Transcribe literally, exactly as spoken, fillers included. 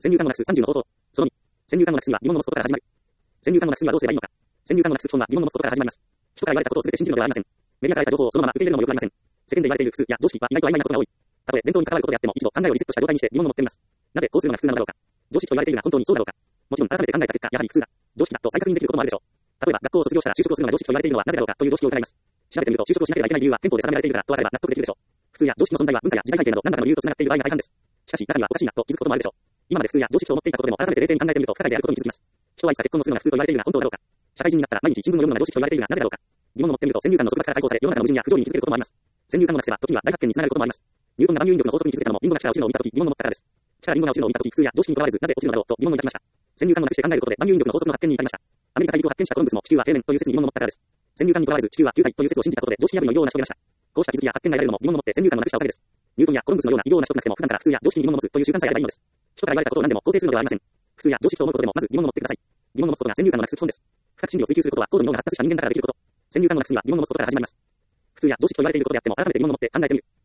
先入観のなくすさんじゅうの方法。そのに、先入観のなくすには疑問を持つことから始まる。先入観のなくすにはどうすればいいのか。先入観のなくす基本は疑問を持つことから始まります。人から言われたことを全て信じるのではありません。メディアから得た情報をそのまま受け入れるのもよくありません。世間で言われている普通や常識は意外と曖昧なことが多い。たとえ伝統に関わることであっても一度考えをリセットした状態にして疑問を持っています。なぜこうするのが普通なのだろうか。常識と言われているが本当にそうだろうか。もちろん改めて考えた結果、やはり普通だ。常識だと再確認できることもあるでしょう。例えば学校を卒業したら就職をするのが常識と言われているのはなぜだろうかという常識を疑います。調べてみると就職をしなければいけない理由は憲法で定められているからとわかれば納得できるでしょう。普通や常識の存在は文化や時代背景など何らかの理由とつながっている場合が大半です。しかし中にはおかしいなと気づくこともあるでしょう。今まで普通や常識と思っていたことでも改めて冷静に考えてみると不可解であることに気づきます。人はいつか結婚をするのが普通と言われているが本当だろうか。社会人になったら毎日新聞を読むのが常識と言われているがなぜだろうか。疑問を持ってみると先入観の束縛から解放され世の中の矛盾や不条理に気づけることもあります。先入観をなくせば時には大発見につながることもあります。ニュートンが万有引力の法則に気づけたのもリンゴが木から落ちるのを見たとき疑問を持ったからです。木からリンゴが落ちるのを見たとき普通や常識にとらわれずなぜ落ちるのだろうと疑問を抱きました。先入観をなくして考えることで万有引力の法則の発見に至りました。アメリカ大陸を発見したコロンブスも地球は平面という説に疑問を持ったからです。先入観にとらわれず地球は球体という説を信じたことで常識破りの偉業を成し遂げました。こうした気づきや発見が得られるのも疑問を持って先入観をなくしたおかげです。ニュートンやコロンブスのような偉業を成し遂げなくても普段から普通や常識に疑問を持つという習慣さえあればいいのです。人から言われたことを何でも肯定するのではありません。普通や常識と思うことでもまず疑問を持ってください。疑問を持つことが先入観をなくす基本です。深く真理を追求することは高度に脳が発達した人間だからできること。先入観をなくすには疑問を持つことから始まります。普通や常識と言われていることであっても改めて疑問を持って考えてみる。